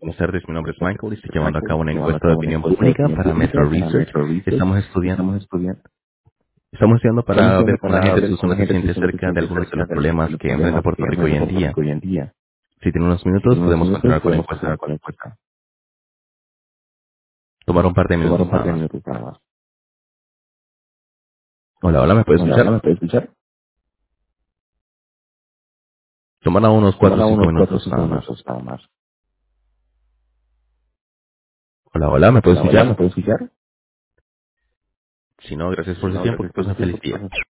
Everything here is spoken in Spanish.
Buenas tardes, mi nombre es Michael y estoy llevando a cabo una encuesta de opinión pública para Metro Research. Estamos estudiando para ver cómo la gente se siente acerca de algunos de los problemas que enfrenta Puerto Rico hoy en día. Si tiene unos minutos, podemos continuar con la encuesta. Tomar un par de minutos nada más. Hola, hola, ¿me puedes escuchar? Tomará unos 4 o 5 minutos nada más. Hola, hola, ¿me puedes escuchar? Si no, gracias por su tiempo, que pasen un feliz día.